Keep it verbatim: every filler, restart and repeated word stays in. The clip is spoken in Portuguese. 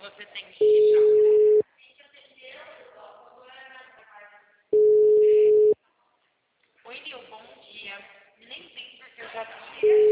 você tem que fechar. Oi, Nil, bom dia. Nem sei porque eu já vi.